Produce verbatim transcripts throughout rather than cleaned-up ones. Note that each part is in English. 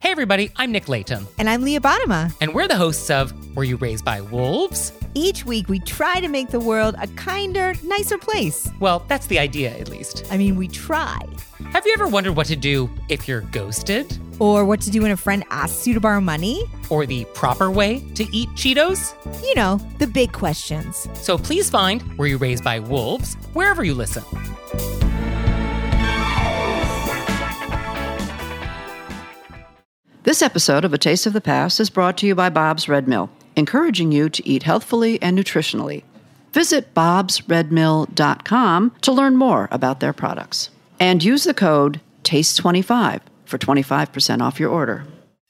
Hey everybody, I'm Nick Layton. And I'm Leah Bottima. And we're the hosts of Were You Raised by Wolves? Each week we try to make the world a kinder, nicer place. Well, that's the idea, at least. I mean, we try. Have you ever wondered what to do if you're ghosted? Or what to do when a friend asks you to borrow money? Or the proper way to eat Cheetos? You know, the big questions. So please find Were You Raised by Wolves wherever you listen. This episode of A Taste of the Past is brought to you by Bob's Red Mill, encouraging you to eat healthfully and nutritionally. Visit bobs red mill dot com to learn more about their products. And use the code taste twenty-five for twenty-five percent off your order.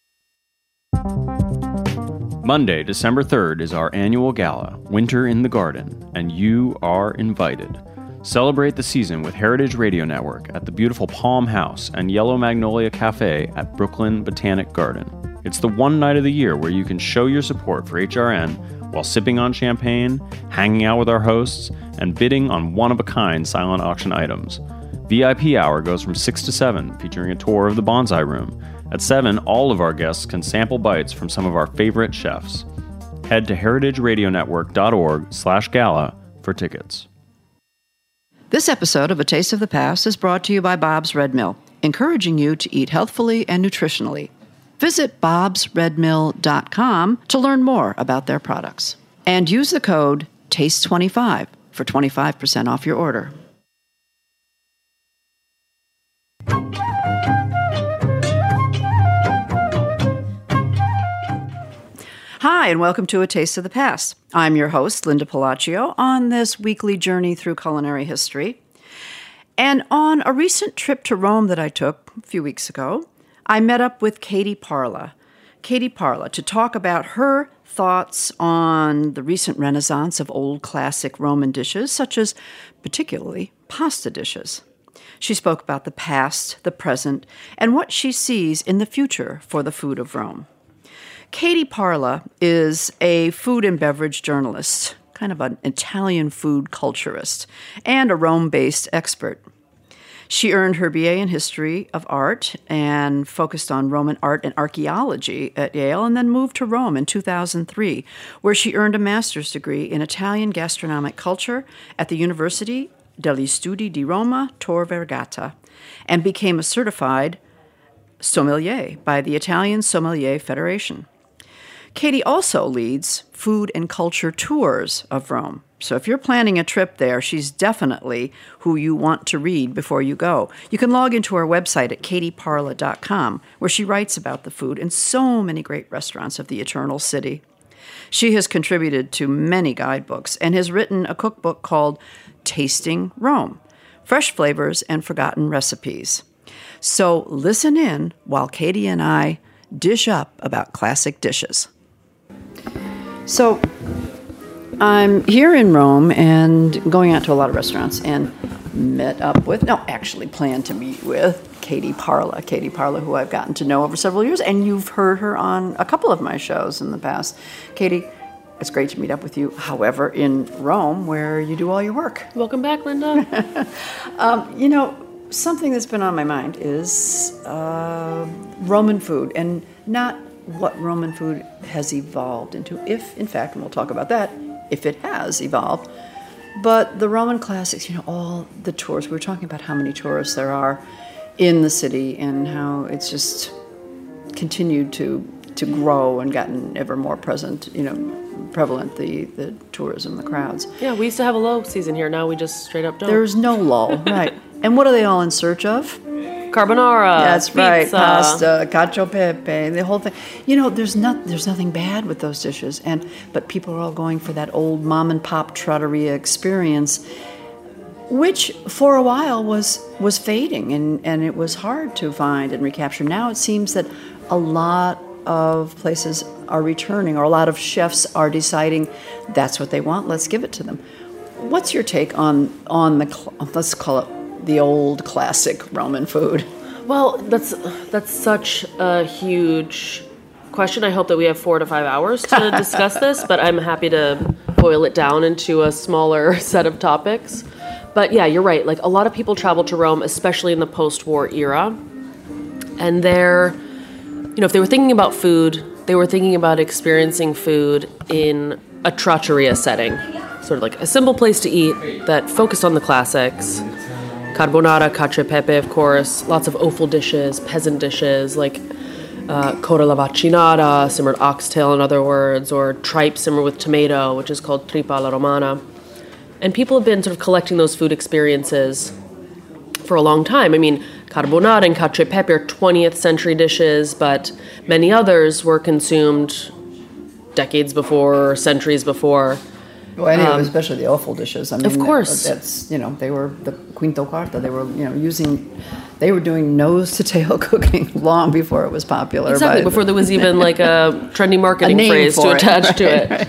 Monday, December third is our annual gala, Winter in the Garden, and you are invited. Celebrate the season with Heritage Radio Network at the beautiful Palm House and Yellow Magnolia Cafe at Brooklyn Botanic Garden. It's the one night of the year where you can show your support for H R N while sipping on champagne, hanging out with our hosts, and bidding on one-of-a-kind silent auction items. V I P hour goes from six to seven, featuring a tour of the Bonsai Room. At seven, all of our guests can sample bites from some of our favorite chefs. Head to heritage radio network dot org slash gala for tickets. This episode of A Taste of the Past is brought to you by Bob's Red Mill, encouraging you to eat healthfully and nutritionally. Visit bobs red mill dot com to learn more about their products. And use the code taste twenty-five for twenty-five percent off your order. Hi, and welcome to A Taste of the Past. I'm your host, Linda Palacio, on this weekly journey through culinary history. And on a recent trip to Rome that I took a few weeks ago, I met up with Katie Parla. Katie Parla to talk about her thoughts on the recent renaissance of old classic Roman dishes, such as particularly pasta dishes. She spoke about the past, the present, and what she sees in the future for the food of Rome. Katie Parla is a food and beverage journalist, kind of an Italian food culturist, and a Rome-based expert. She earned her B A in History of Art and focused on Roman art and archaeology at Yale, and then moved to Rome in two thousand three, where she earned a master's degree in Italian gastronomic culture at the University degli Studi di Roma Tor Vergata, and became a certified sommelier by the Italian Sommelier Federation. Katie also leads food and culture tours of Rome. So if you're planning a trip there, she's definitely who you want to read before you go. You can log into her website at katie parla dot com, where she writes about the food and so many great restaurants of the Eternal City. She has contributed to many guidebooks and has written a cookbook called Tasting Rome: Fresh Flavors and Forgotten Recipes. So listen in while Katie and I dish up about classic dishes. So I'm here in Rome and going out to a lot of restaurants and met up with, no, actually planned to meet with Katie Parla. Katie Parla, who I've gotten to know over several years, and you've heard her on a couple of my shows in the past. Katie, it's great to meet up with you, however, in Rome, where you do all your work. Welcome back, Linda. um, you know, something that's been on my mind is uh, Roman food, and not what Roman food has evolved into, if, in fact, and we'll talk about that, if it has evolved. But the Roman classics, you know, all the tours, we were talking about how many tourists there are in the city and how it's just continued to to grow and gotten ever more present, you know, prevalent, the, the tourism, the crowds. Yeah, we used to have a low season here. Now we just straight up don't. There's no lull, right. And what are they all in search of? Carbonara, That's pizza. right, pasta, cacio pepe, the whole thing. You know, there's not, there's nothing bad with those dishes, and but people are all going for that old mom and pop trattoria experience, which for a while was was fading, and, and it was hard to find and recapture. Now it seems that a lot of places are returning, or a lot of chefs are deciding that's what they want, let's give it to them. What's your take on on the, let's call it, the old classic Roman food? Well, that's that's such a huge question. I hope that we have four to five hours to discuss this, but I'm happy to boil it down into a smaller set of topics. But yeah, you're right. Like, a lot of people travel to Rome, especially in the post-war era, and they're you know, if they were thinking about food, they were thinking about experiencing food in a trattoria setting, sort of like a simple place to eat that focused on the classics. Carbonara, cacio e pepe, of course, lots of offal dishes, peasant dishes, like uh, coda alla vaccinata, simmered oxtail in other words, or tripe simmered with tomato, which is called tripa alla romana. And people have been sort of collecting those food experiences for a long time. I mean, carbonara and cacio e pepe are twentieth century dishes, but many others were consumed decades before, centuries before. Well, anyway, um, especially the offal dishes. I mean, of course, that's you know they were the quinto quarta. They were you know using, they were doing nose to tail cooking long before it was popular. Exactly, before there was even like a trendy marketing a phrase to it. attach right, to it. Right.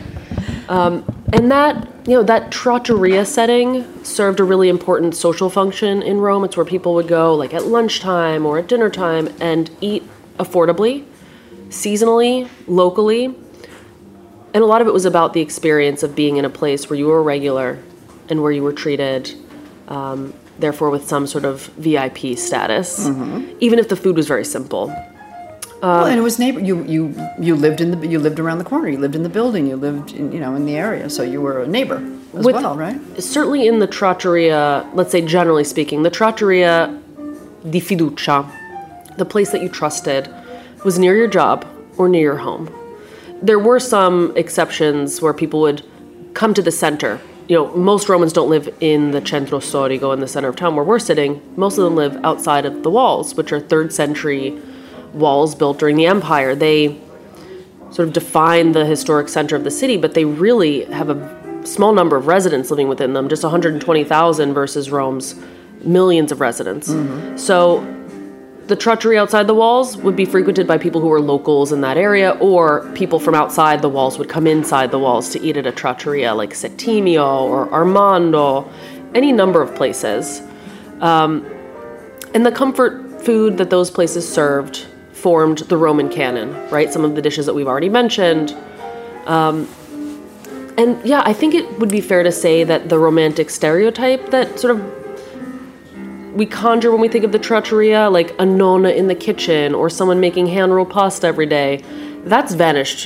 Um, and that you know that trattoria setting served a really important social function in Rome. It's where people would go like at lunchtime or at dinner time and eat affordably, seasonally, locally. And a lot of it was about the experience of being in a place where you were regular and where you were treated, um, therefore with some sort of V I P status, mm-hmm. even if the food was very simple. Um, well, and it was neighbor. You you you lived in the you lived around the corner. You lived in the building. You lived in, you know in the area, so you were a neighbor as with, well, right? Certainly in the trattoria, let's say generally speaking, the trattoria di fiducia, the place that you trusted, was near your job or near your home. There were some exceptions where people would come to the center. You know, most Romans don't live in the centro storico, in the center of town where we're sitting. Most of them live outside of the walls, which are third century walls built during the empire. They sort of define the historic center of the city, but they really have a small number of residents living within them, just one hundred twenty thousand versus Rome's millions of residents. Mm-hmm. So the trattoria outside the walls would be frequented by people who were locals in that area, or people from outside the walls would come inside the walls to eat at a trattoria like Settimio or Armando, any number of places. Um, and the comfort food that those places served formed the Roman canon, right? Some of the dishes that we've already mentioned. Um, and yeah, I think it would be fair to say that the romantic stereotype that sort of we conjure when we think of the trattoria, like a nonna in the kitchen or someone making hand-rolled pasta every day, that's vanished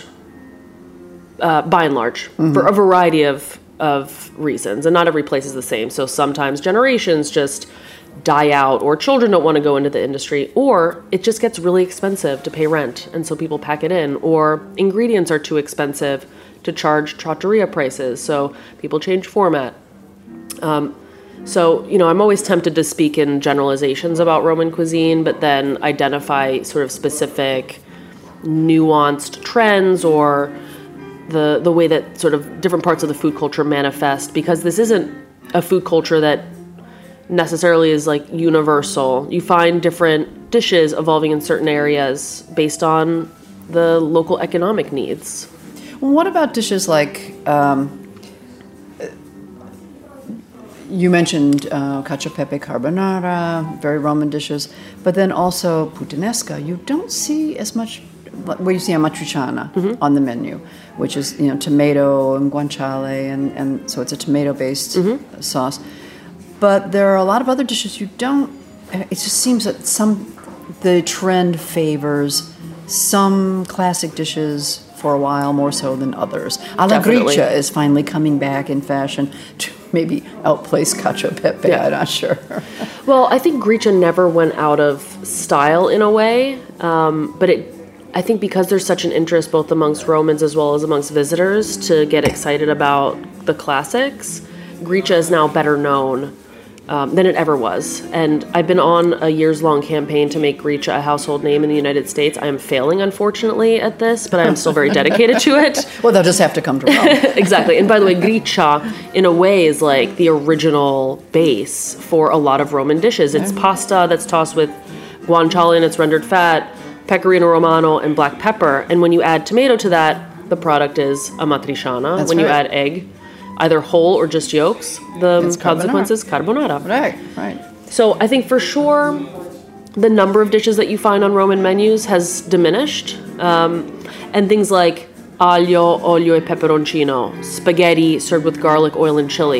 uh, by and large mm-hmm. for a variety of, of reasons. And not every place is the same. So sometimes generations just die out, or children don't want to go into the industry, or it just gets really expensive to pay rent, and so people pack it in, or ingredients are too expensive to charge trattoria prices, so people change format. Um, So, you know, I'm always tempted to speak in generalizations about Roman cuisine, but then identify sort of specific nuanced trends or the the way that sort of different parts of the food culture manifest, because this isn't a food culture that necessarily is like universal. You find different dishes evolving in certain areas based on the local economic needs. Well, what about dishes like... Um You mentioned uh, cacio e pepe carbonara, very Roman dishes, but then also puttanesca. You don't see as much, well, you see amatriciana mm-hmm. on the menu, which is, you know, tomato and guanciale, and, and so it's a tomato-based mm-hmm. sauce. But there are a lot of other dishes you don't, it just seems that some, the trend favors some classic dishes for a while more so than others. Alla gricia is finally coming back in fashion to maybe outplace cacio e pepe, yeah. I'm not sure. Well, I think gricia never went out of style in a way, um, but it, I think because there's such an interest both amongst Romans as well as amongst visitors to get excited about the classics, gricia is now better known Um, than it ever was. And I've been on a years-long campaign to make gricia a household name in the United States. I am failing, unfortunately, at this, but I am still very dedicated to it. Well, they'll just have to come to Rome. Exactly. And by the way, gricia, in a way, is like the original base for a lot of Roman dishes. It's mm-hmm. pasta that's tossed with guanciale and it's rendered fat, pecorino romano, and black pepper. And when you add tomato to that, the product is amatriciana. That's when right. you add egg, either whole or just yolks, the it's consequence is carbonara. Right, right. So I think for sure the number of dishes that you find on Roman menus has diminished. Um, and things like aglio, olio e peperoncino, spaghetti served with garlic, oil, and chili,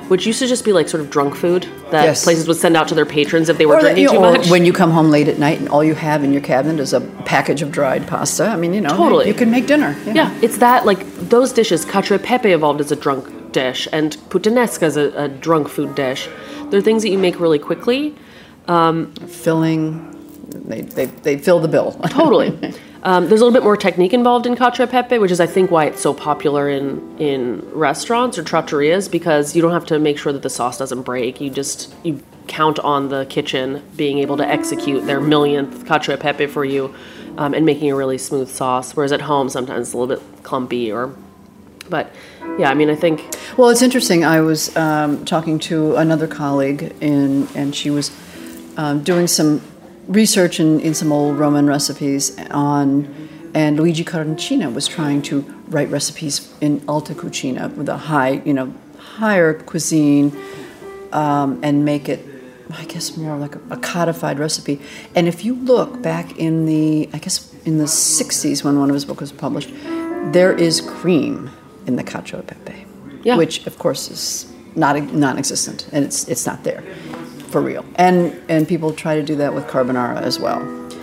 which used to just be like sort of drunk food that Yes. places would send out to their patrons if they were Or, that, drinking you too know, or much. when you come home late at night and all you have in your cabinet is a package of dried pasta. I mean, you know, Totally. you can make dinner. Yeah, it's that, like, those dishes, cacio e pepe evolved as a drunk dish, and puttanesca as a, a drunk food dish. They're things that you make really quickly. Filling, they, they, they fill the bill. Totally. Um, there's a little bit more technique involved in cacio e pepe, which is, I think, why it's so popular in, in restaurants or trattorias, because you don't have to make sure that the sauce doesn't break. You just, you count on the kitchen being able to execute their millionth cacio e pepe for you um, and making a really smooth sauce, whereas at home sometimes it's a little bit clumpy or... But, yeah, I mean, I think... Well, it's interesting. I was um, talking to another colleague, in, and she was um, doing some research in, in some old Roman recipes on, and Luigi Coroncina was trying to write recipes in alta cucina with a high, you know, higher cuisine, um, and make it, I guess, more like a, a codified recipe. And if you look back in the, I guess, in the sixties when one of his books was published, there is cream in the cacio e pepe, Yeah. which of course is not non-existent, and it's it's not there for real. And and people try to do that with carbonara as well.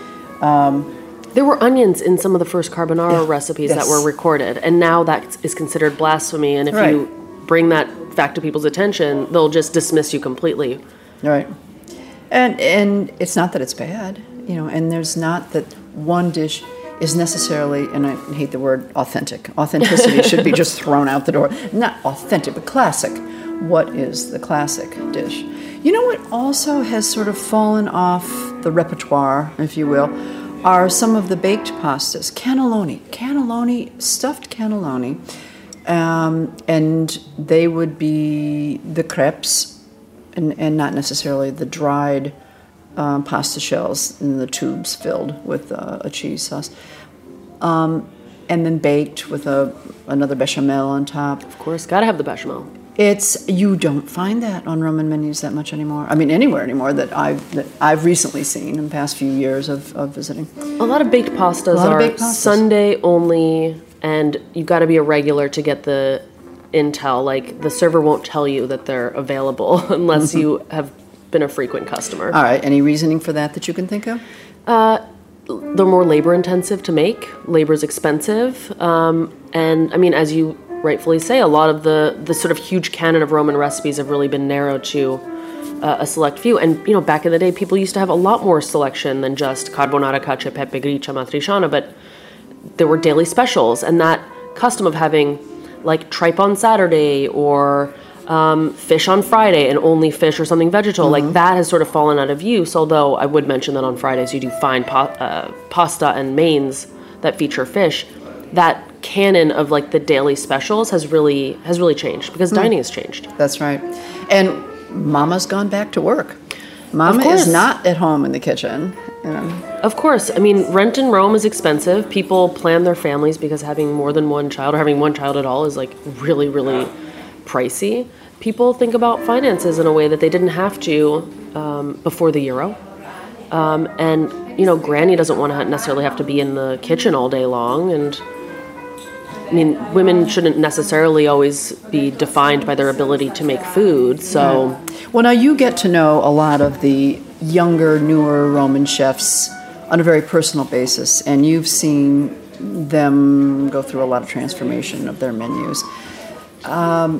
There were onions in some of the first carbonara Yeah. recipes Yes. that were recorded, and now that is considered blasphemy, and if Right. you bring that fact to people's attention, they'll just dismiss you completely. Right. And and it's not that it's bad, you know, and there's not that one dish is necessarily, and I hate the word authentic. Authenticity should be just thrown out the door. Not authentic, but classic. What is the classic dish? You know what also has sort of fallen off the repertoire, if you will, are some of the baked pastas. Cannelloni. Cannelloni, stuffed cannelloni. Um, and they would be the crepes, and, and not necessarily the dried um, pasta shells in the tubes filled with uh, a cheese sauce, um, and then baked with a another bechamel on top. Of course, gotta have the bechamel. It's you don't find that on Roman menus that much anymore. I mean, anywhere anymore that I've that I've recently seen in the past few years of, of visiting. A lot of baked pastas lot of are baked pastas. Sunday only, and you've got to be a regular to get the intel. Like, the server won't tell you that they're available unless Mm-hmm. you have been a frequent customer. All right, any reasoning for that that you can think of? They're more labor intensive to make. Labor's expensive. Um, and I mean, as you rightfully say, a lot of the, the sort of huge canon of Roman recipes have really been narrowed to uh, a select few. And, you know, back in the day, people used to have a lot more selection than just carbonara, cacio e pepe, gricia, matriciana, but there were daily specials. And that custom of having, like, tripe on Saturday or um, fish on Friday and only fish or something vegetal, like, that has sort of fallen out of use. Although I would mention that on Fridays you do find pa- uh, pasta and mains that feature fish. That canon of, like, the daily specials has really has really changed because dining has changed. That's right. And Mama's gone back to work. Mama course. is not at home in the kitchen. You know. Of course. I mean, rent in Rome is expensive. People plan their families because having more than one child or having one child at all is, like, really, really pricey. People think about finances in a way that they didn't have to um, before the euro. Um, and, you know, Granny doesn't want to necessarily have to be in the kitchen all day long. And, I mean, women shouldn't necessarily always be defined by their ability to make food. So, Well, now you get to know a lot of the younger, newer Roman chefs on a very personal basis, and you've seen them go through a lot of transformation of their menus. Um,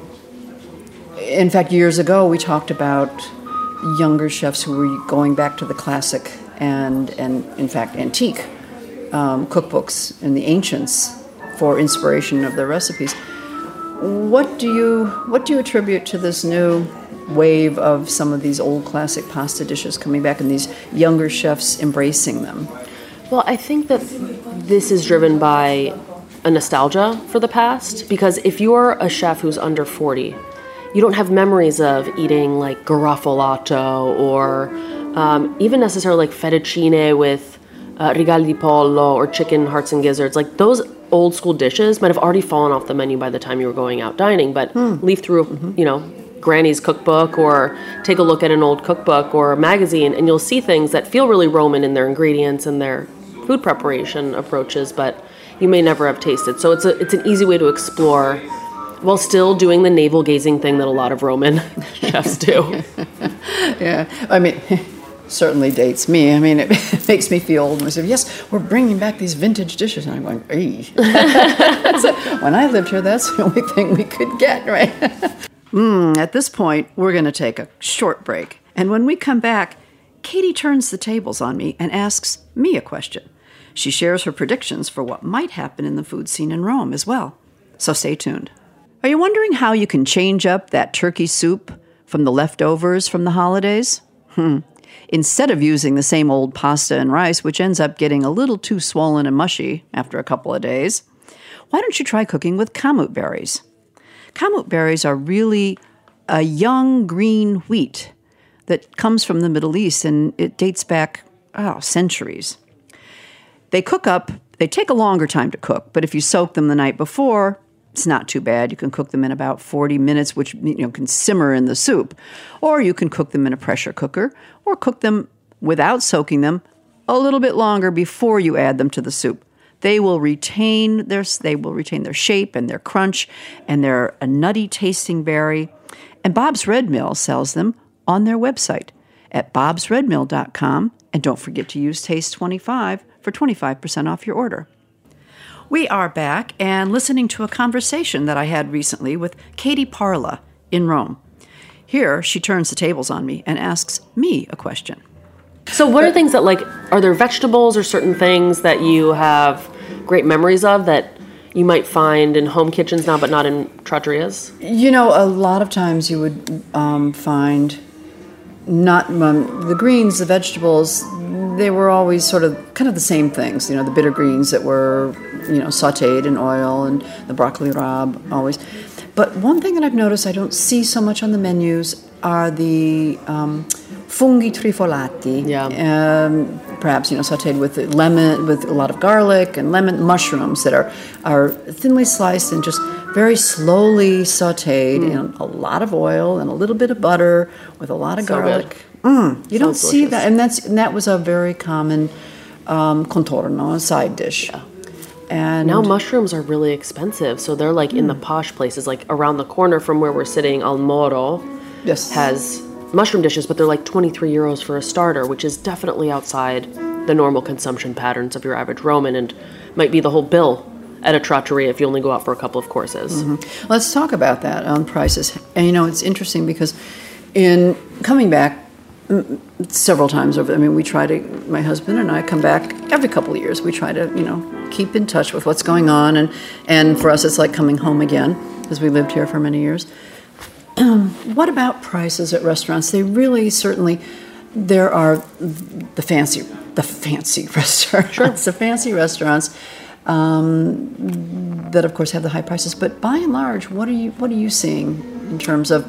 in fact, years ago, we talked about younger chefs who were going back to the classic and, and in fact, antique um, cookbooks in the ancients for inspiration of their recipes. What do you what do you attribute to this new wave of some of these old classic pasta dishes coming back and these younger chefs embracing them? well, I think that this is driven by a nostalgia for the past, because if you're a chef who's under forty, you don't have memories of eating, like, garofalato or um, even necessarily, like, fettuccine with uh, rigal di pollo or chicken hearts and gizzards. Like, those old school dishes might have already fallen off the menu by the time you were going out dining, but leaf through, you know, Granny's cookbook or take a look at an old cookbook or a magazine, and you'll see things that feel really Roman in their ingredients and their food preparation approaches, but you may never have tasted. So it's a it's an easy way to explore while still doing the navel gazing thing that a lot of Roman chefs do. Yeah, I mean, certainly dates me. I mean, it, it makes me feel old. And I say, yes, we're bringing back these vintage dishes. And I'm going, hey. So, when I lived here, that's the only thing we could get, right? mm, at this point, we're going to take a short break. And when we come back, Katie turns the tables on me and asks me a question. She shares her predictions for what might happen in the food scene in Rome as well. So stay tuned. Are you wondering how you can change up that turkey soup from the leftovers from the holidays? Hmm. Instead of using the same old pasta and rice, which ends up getting a little too swollen and mushy after a couple of days, why don't you try cooking with kamut berries? Kamut berries are really a young green wheat that comes from the Middle East, and it dates back, oh, centuries. They cook up, they take a longer time to cook, but if you soak them the night before, it's not too bad. You can cook them in about forty minutes, which you know can simmer in the soup. Or you can cook them in a pressure cooker, or cook them without soaking them a little bit longer before you add them to the soup. They will retain their they will retain their shape and their crunch, and they're a nutty tasting berry. And Bob's Red Mill sells them on their website at bobs red mill dot com. And don't forget to use Taste twenty-five for twenty-five percent off your order. We are back and listening to a conversation that I had recently with Katie Parla in Rome. Here, she turns the tables on me and asks me a question. So what are things that, like, are there vegetables or certain things that you have great memories of that you might find in home kitchens now but not in trattorias? You know, a lot of times you would um, find not um, the greens, the vegetables, they were always sort of kind of the same things. You know, the bitter greens that were, you know, sautéed in oil, and the broccoli rabe always. But one thing that I've noticed I don't see so much on the menus are the um, funghi trifolati. Yeah. Um, perhaps, you know, sautéed with lemon, with a lot of garlic and lemon mushrooms that are, are thinly sliced and just very slowly sautéed mm. in a lot of oil and a little bit of butter with a lot of so garlic. Mm, you don't Sounds see delicious. that, and that's and that was a very common um, contorno, a side dish. Yeah. And Now mushrooms are really expensive, so they're like mm. in the posh places, like around the corner from where we're sitting. Al Moro yes. has mushroom dishes, but they're like twenty-three euros for a starter, which is definitely outside the normal consumption patterns of your average Roman, and might be the whole bill at a trattoria if you only go out for a couple of courses. Mm-hmm. Let's talk about that on prices. And you know, it's interesting because in coming back several times over, I mean, we try to, my husband and I come back every couple of years. We try to, you know, keep in touch with what's going on. And, and for us, it's like coming home again because we lived here for many years. Um, what about prices at restaurants? They really, certainly, there are the fancy, the fancy restaurants, sure. the fancy restaurants um, that, of course, have the high prices. But by and large, what are you, what are you seeing in terms of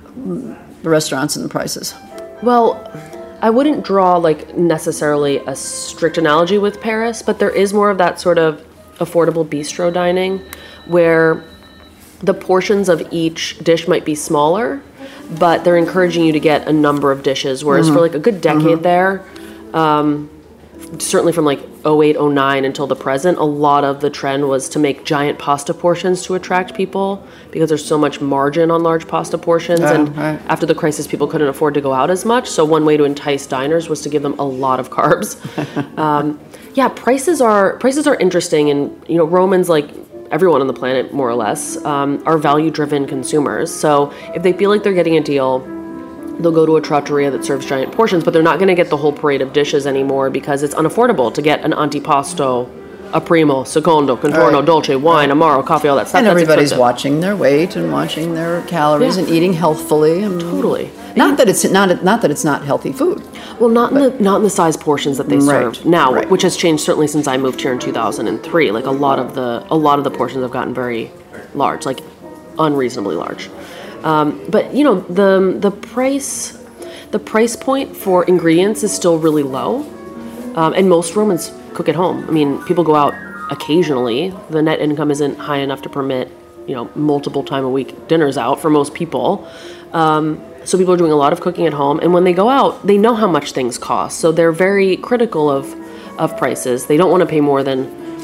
the restaurants and the prices? Well, I wouldn't draw like necessarily a strict analogy with Paris, but there is more of that sort of affordable bistro dining where the portions of each dish might be smaller, but they're encouraging you to get a number of dishes. Whereas mm-hmm. for like a good decade mm-hmm. there, um, certainly from like oh eight, oh nine until the present, a lot of the trend was to make giant pasta portions to attract people because there's so much margin on large pasta portions. Oh, and right. after the crisis, people couldn't afford to go out as much. So one way to entice diners was to give them a lot of carbs. um, yeah, prices are prices are interesting. And, you know, Romans, like everyone on the planet, more or less, um, are value-driven consumers. So if they feel like they're getting a deal, they'll go to a trattoria that serves giant portions, but they're not going to get the whole parade of dishes anymore because it's unaffordable to get an antipasto, a primo, secondo, contorno, right. dolce, wine, right. amaro, coffee, all that stuff. And That's everybody's expensive. watching their weight and watching their calories Yeah. and eating healthfully. And Totally. Not that it's not not that it's not healthy food. Well, not in the not in the size portions that they Right, serve now, right. which has changed certainly since I moved here in two thousand three. Like a lot of the a lot of the portions have gotten very large, like unreasonably large. Um, but you know the the price the price point for ingredients is still really low, um, and most Romans cook at home. I mean, people go out occasionally. The net income isn't high enough to permit you know multiple time a week dinners out for most people. Um, So people are doing a lot of cooking at home, and when they go out, they know how much things cost. So they're very critical of, of prices. They don't want to pay more than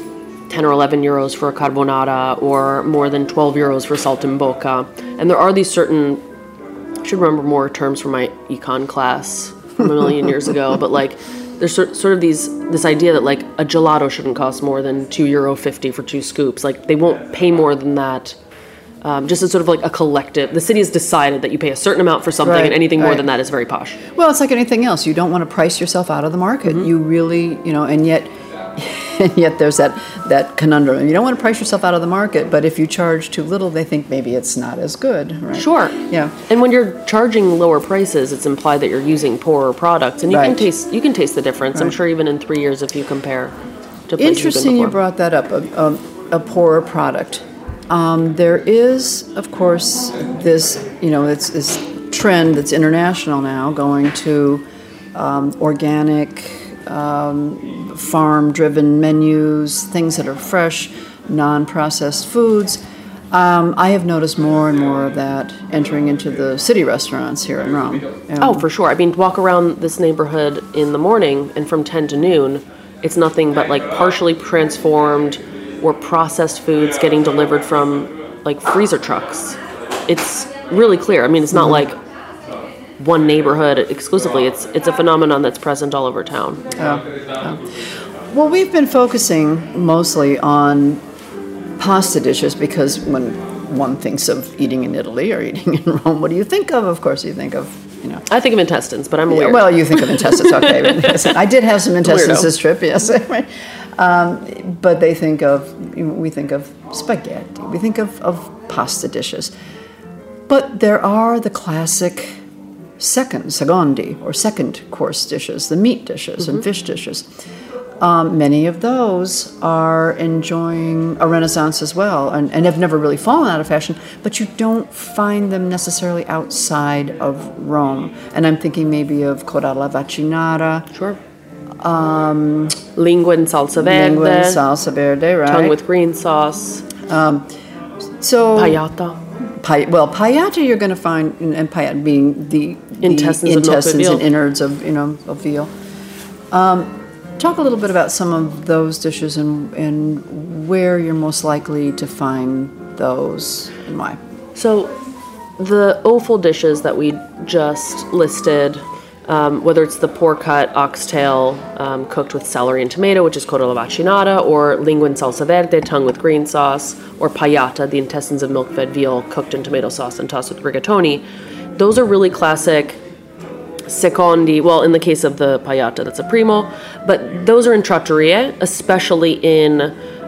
ten or eleven euros for a carbonara, or more than twelve euros for saltimbocca. And there are these certain, I should remember more terms from my econ class from a million years ago, but like there's sort sort of these this idea that like a gelato shouldn't cost more than two euro fifty for two scoops. Like they won't pay more than that. Um, just as sort of like a collective, the city has decided that you pay a certain amount for something, Right, and anything more right. than that is very posh. Well, it's like anything else. You don't want to price yourself out of the market. Mm-hmm. You really, you know, and yet, and yet there's that, that conundrum. You don't want to price yourself out of the market, but if you charge too little, they think maybe it's not as good, right? Sure. Yeah. And when you're charging lower prices, it's implied that you're using poorer products, and you can Right. taste you can taste the difference. I'm Right. sure even in three years, if you compare to places you've been Interesting you before. brought that up, a, a, a poorer product. Um, there is, of course, this, you know, it's this trend that's international now, going to um, organic, um, farm-driven menus, things that are fresh, non-processed foods. Um, I have noticed more and more of that entering into the city restaurants here in Rome. Um, Oh, for sure. I mean, walk around this neighborhood in the morning, and from ten to noon, it's nothing but like partially transformed or processed foods getting delivered from like freezer trucks. It's really clear. I mean, it's not like one neighborhood exclusively. It's it's a phenomenon that's present all over town. Well, we've been focusing mostly on pasta dishes because when one thinks of eating in Italy or eating in Rome, what do you think of? Of course, you think of, you know. I think of intestines, but I'm Yeah, weird. well, you think of intestines, okay. I did have some intestines Weirdo. this trip, yes. um, but they think of, we think of spaghetti, we think of, of pasta dishes. But there are the classic second, secondi, or second course dishes, the meat dishes Mm-hmm. and fish dishes. Um, many of those are enjoying a renaissance as well, and, and have never really fallen out of fashion, but you don't find them necessarily outside of Rome. And I'm thinking maybe of coda alla vaccinata, Sure. Um, lingua in salsa verde. lingua and salsa verde, right? Tongue with green sauce. so, Payata. Pi- well, payata you're going to find, and and payata being the, the Intestines of milk intestines veal. and innards of, you know, of veal. Um, talk a little bit about some of those dishes and, and where you're most likely to find those and why. So, the offal dishes that we just listed, um, whether it's the poor cut oxtail um, cooked with celery and tomato, which is coda alla vaccinata, or lingua in salsa verde, tongue with green sauce, or payata, the intestines of milk-fed veal cooked in tomato sauce and tossed with rigatoni, those are really classic secondi. Well, in the case of the payata, that's a primo, but those are in trattorie, especially in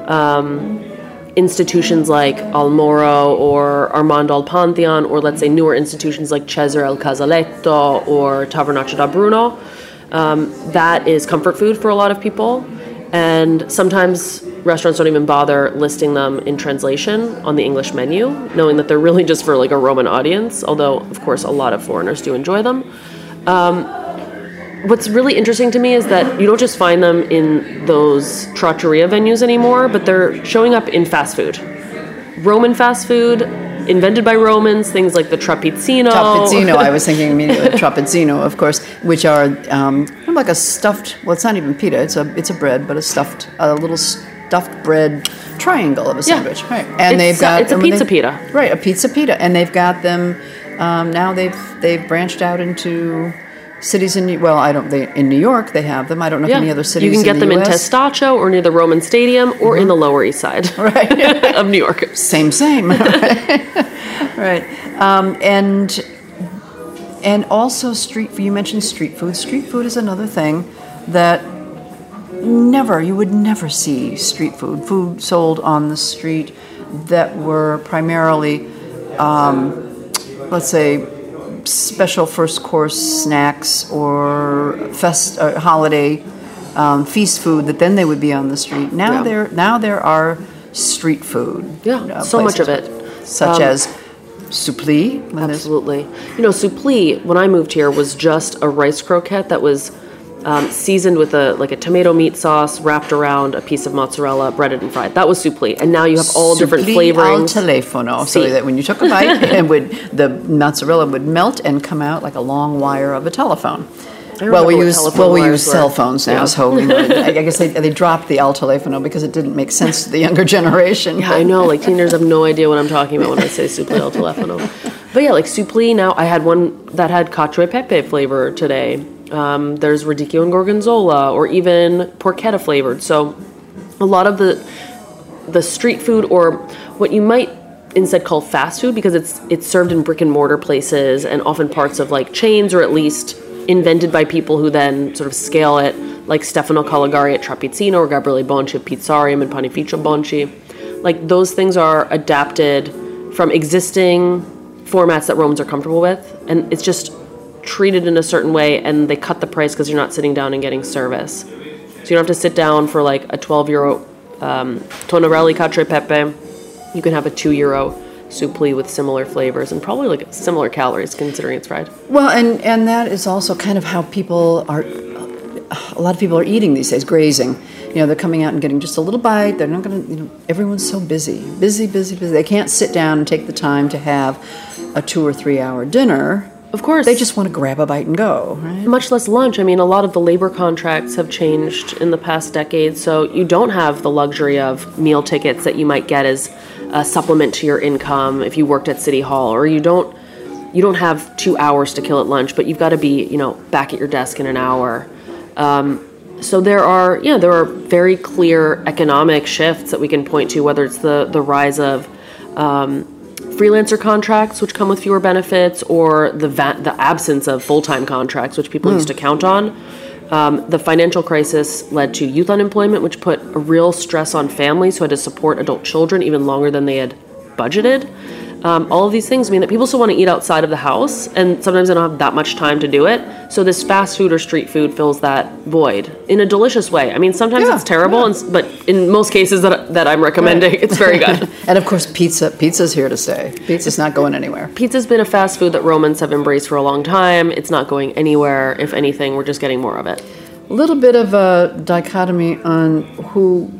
um, institutions like Al Moro or Armando al Pantheon, or let's say newer institutions like Cesare al Casaletto or Tavernaccio da Bruno. Um, that is comfort food for a lot of people, and sometimes restaurants don't even bother listing them in translation on the English menu, knowing that they're really just for like a Roman audience, although of course a lot of foreigners do enjoy them. Um, what's really interesting to me is that you don't just find them in those trattoria venues anymore, but they're showing up in fast food. Roman fast food, invented by Romans, things like the trapezzino. Trapezzino, I was thinking immediately of trapezzino, of course, which are um, kind of like a stuffed, well, it's not even pita, it's a it's a bread, but a stuffed, a little stuffed bread triangle of a Yeah. sandwich. Right. And It's they've a- got it's a and pizza they- pita. Right, a pizza pita. And they've got them, um, now they've they've branched out into cities in, New- well, I don't, they, in New York they have them. I don't know if any other cities you can get in them the in U S Testaccio or near the Roman Stadium or in the Lower East Side Right. of New York. Same, same. Right. Um, and and also street. You mentioned street food. Street food is another thing that never you would never see street food food sold on the street that were primarily, um, let's say, special first course snacks or fest uh, holiday um, feast food that then they would be on the street. Now Yeah. there now there are street food. Yeah, uh, so much places, of it. such Um, as soupli. when there's- Absolutely. You know, soupli, when I moved here, was just a rice croquette that was um, seasoned with a like a tomato meat sauce wrapped around a piece of mozzarella, breaded and fried. That was soupli. And now you have all different Soupli flavorings. al telefono, so Si. that when you took a bite, it would the mozzarella would melt and come out like a long wire of a telephone. I Well, we remember what use telephone well we wires use were. cell phones now, Yeah. so you know, I I guess they, they dropped the al telefono because it didn't make sense to the younger generation. Yeah, I know. Like teenagers have no idea what I'm talking about when I say supli al telefono. But yeah, like supli now. I had one that had cacio e pepe flavor today. Um, there's radicchio and gorgonzola, or even porchetta flavored. So a lot of the the street food, or what you might instead call fast food, because it's it's served in brick and mortar places and often parts of like chains, or at least invented by people who then sort of scale it, like Stefano Caligari at Trapizzino or Gabriele Bonci at Pizzarium and Panificio Bonci. Like those things are adapted from existing formats that Romans are comfortable with, and it's just treated in a certain way, and they cut the price because you're not sitting down and getting service. So you don't have to sit down for like a twelve euro um, Tonarelli cacio e pepe. You can have a two euro supli with similar flavors and probably like similar calories considering it's fried. Well, and and that is also kind of how people are. A lot of people are eating these days, grazing. You know, they're coming out and getting just a little bite. They're not going to. You know, everyone's so busy, busy, busy, busy. They can't sit down and take the time to have a two or three hour dinner. Of course. They just want to grab a bite and go, right? Much less lunch. I mean, a lot of the labor contracts have changed in the past decade, so you don't have the luxury of meal tickets that you might get as a supplement to your income if you worked at City Hall, or you don't you don't have two hours to kill at lunch, but you've got to be, you know, back at your desk in an hour. Um, so there are, yeah, there are very clear economic shifts that we can point to, whether it's the, the rise of um, freelancer contracts, which come with fewer benefits, or the va- the absence of full-time contracts, which people mm. used to count on. Um, the financial crisis led to youth unemployment, which put a real stress on families who had to support adult children even longer than they had budgeted. Um, all of these things mean that people still want to eat outside of the house, and sometimes they don't have that much time to do it. So this fast food or street food fills that void in a delicious way. I mean, sometimes Yeah, it's terrible, yeah. and, but in most cases that that I'm recommending, Right. it's very good. And of course, pizza. Pizza's here to stay. Pizza's not going anywhere. Pizza's been a fast food that Romans have embraced for a long time. It's not going anywhere. If anything, we're just getting more of it. A little bit of a dichotomy on who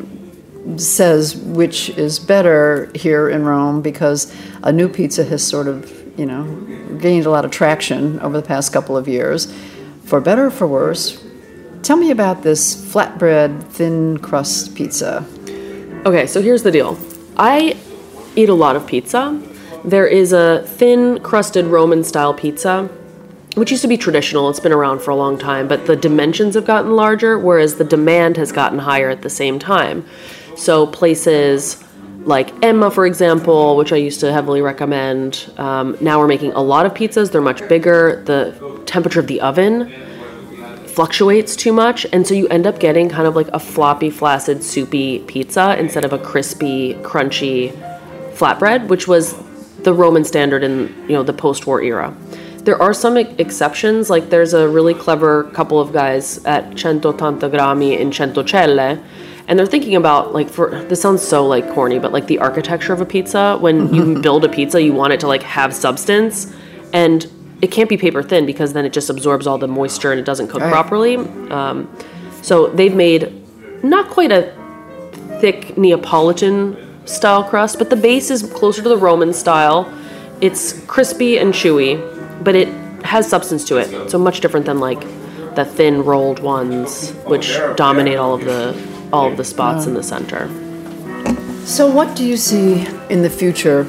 says which is better here in Rome, because a new pizza has sort of, you know, gained a lot of traction over the past couple of years, for better or for worse. Tell me about this flatbread thin crust pizza. Okay, so here's the deal. I eat a lot of pizza. There is a thin crusted Roman style pizza, which used to be traditional. It's been around for a long time, but the dimensions have gotten larger, whereas the demand has gotten higher at the same time. So places like Emma, for example, which I used to heavily recommend, um, now we're making a lot of pizzas. They're much bigger. The temperature of the oven fluctuates too much, and so you end up getting kind of like a floppy, flaccid, soupy pizza instead of a crispy, crunchy flatbread, which was the Roman standard in, you know, the post-war era. There are some exceptions, like there's a really clever couple of guys at centottanta grammi in Centocelle, and they're thinking about, like, for this sounds so like corny, but like the architecture of a pizza. When you build a pizza, you want it to like have substance, and it can't be paper thin because then it just absorbs all the moisture and it doesn't cook Right. properly. Um, so they've made not quite a thick Neapolitan style crust, but the base is closer to the Roman style. It's crispy and chewy, but it has substance to it. So much different than like the thin rolled ones, which dominate all of the all of the spots in the center. So what do you see in the future,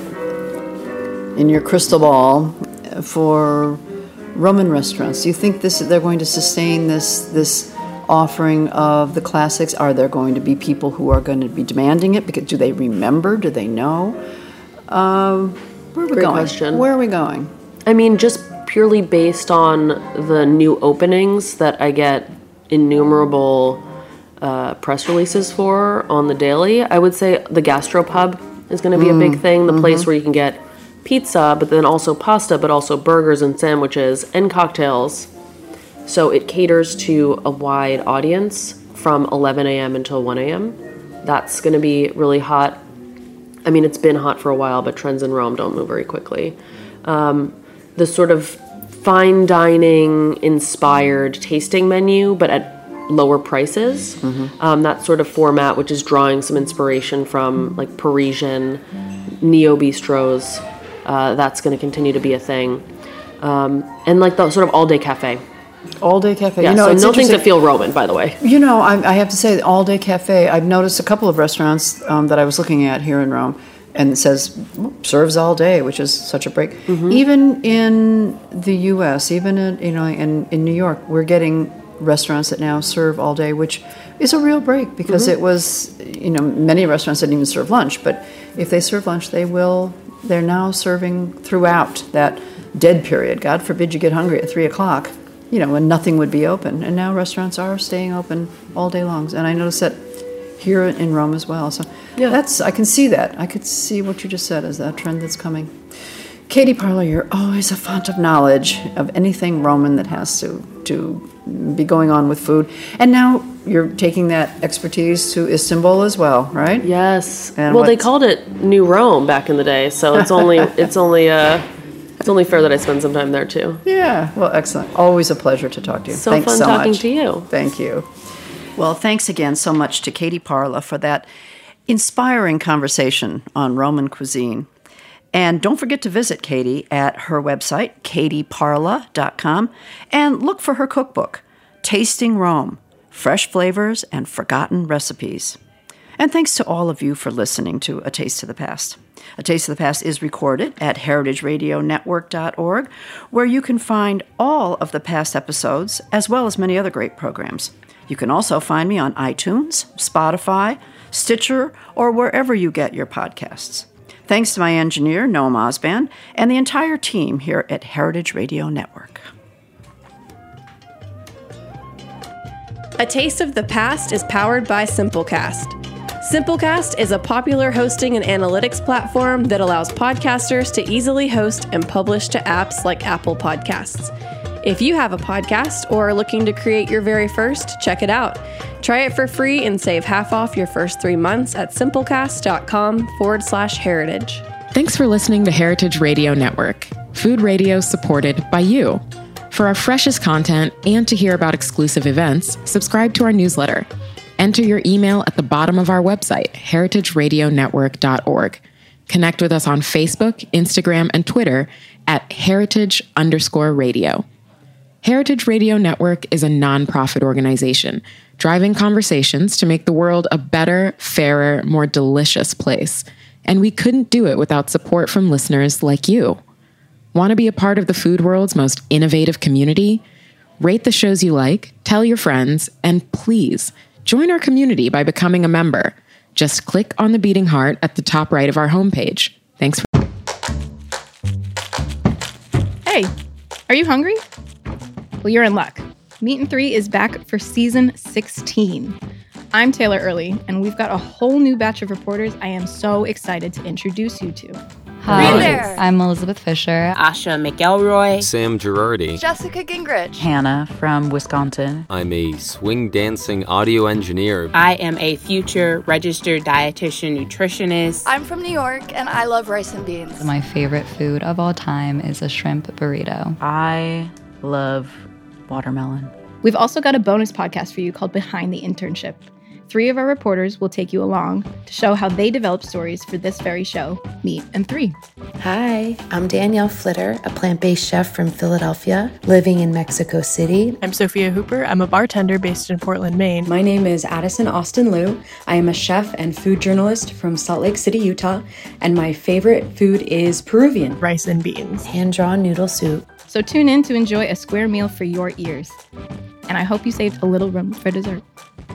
in your crystal ball, for Roman restaurants? Do you think this they're going to sustain this this offering of the classics? Are there going to be people who are going to be demanding it? Because do they remember? Do they know? Um, where are we Great going? question. Where are we going? I mean, just purely based on the new openings that I get innumerable uh, press releases for on the daily, I would say the gastropub is going to be mm, a big thing. The mm-hmm. place where you can get pizza, but then also pasta, but also burgers and sandwiches and cocktails. So it caters to a wide audience from eleven a.m. until one a.m. That's going to be really hot. I mean, it's been hot for a while, but trends in Rome don't move very quickly. Um, the sort of fine dining inspired tasting menu, but at lower prices. Mm-hmm. Um, that sort of format, which is drawing some inspiration from like Parisian neo-bistros. Uh, that's going to continue to be a thing. Um, and like the sort of all-day cafe. All Day Cafe. Yeah, you know, so it's no things that interesting. feel Roman, by the way. You know, I, I have to say, All Day Cafe, I've noticed a couple of restaurants um, that I was looking at here in Rome, and it says, serves all day, which is such a break. Mm-hmm. Even in the U S, even in, you know, in, in New York, we're getting restaurants that now serve all day, which is a real break, because mm-hmm. it was, you know, many restaurants didn't even serve lunch, but if they serve lunch, they will, they're now serving throughout that dead period. God forbid you get hungry at three o'clock. You know, when nothing would be open. And now restaurants are staying open all day long. And I noticed that here in Rome as well. So yeah. that's, I can see that. I could see what you just said as that trend that's coming. Katie Parla, you're always a font of knowledge of anything Roman that has to, to be going on with food. And now you're taking that expertise to Istanbul as well, right? Yes. And well, they what's- called it New Rome back in the day, so it's only, it's only, uh, It's only fair that I spend some time there, too. Yeah, well, excellent. Always a pleasure to talk to you. So Thanks fun so talking much. to you. Thank you. Well, thanks again so much to Katie Parla for that inspiring conversation on Roman cuisine. And don't forget to visit Katie at her website, katie parla dot com, and look for her cookbook, Tasting Rome, Fresh Flavors and Forgotten Recipes. And thanks to all of you for listening to A Taste of the Past. A Taste of the Past is recorded at heritage radio network dot org, where you can find all of the past episodes, as well as many other great programs. You can also find me on iTunes, Spotify, Stitcher, or wherever you get your podcasts. Thanks to my engineer, Noam Osband, and the entire team here at Heritage Radio Network. A Taste of the Past is powered by Simplecast. Simplecast is a popular hosting and analytics platform that allows podcasters to easily host and publish to apps like Apple Podcasts. If you have a podcast or are looking to create your very first, check it out. Try it for free and save half off your first three months at simplecast.com forward slash heritage. Thanks for listening to Heritage Radio Network, food radio supported by you. For our freshest content and to hear about exclusive events, subscribe to our newsletter. Enter your email at the bottom of our website, heritage radio network dot org. Connect with us on Facebook, Instagram, and Twitter at heritage underscore radio. Heritage Radio Network is a nonprofit organization driving conversations to make the world a better, fairer, more delicious place. And we couldn't do it without support from listeners like you. Want to be a part of the food world's most innovative community? Rate the shows you like, tell your friends, and please join our community by becoming a member. Just click on the beating heart at the top right of our homepage. Thanks for... Hey, are you hungry? Well, you're in luck. Meat and Three is back for season sixteen. I'm Taylor Early, and we've got a whole new batch of reporters I am so excited to introduce you to. Hi, there. I'm Elizabeth Fisher. Asha McElroy. Sam Girardi. Jessica Gingrich. Hannah from Wisconsin. I'm a swing dancing audio engineer. I am a future registered dietitian nutritionist. I'm from New York, and I love rice and beans. My favorite food of all time is a shrimp burrito. I love watermelon. We've also got a bonus podcast for you called Behind the Internship. Three of our reporters will take you along to show how they develop stories for this very show, Meat and Three. Hi, I'm Danielle Flitter, a plant-based chef from Philadelphia, living in Mexico City. I'm Sophia Hooper. I'm a bartender based in Portland, Maine. My name is Addison Austin Liu. I am a chef and food journalist from Salt Lake City, Utah, and my favorite food is Peruvian. Rice and beans. Hand-drawn noodle soup. So tune in to enjoy a square meal for your ears. And I hope you saved a little room for dessert.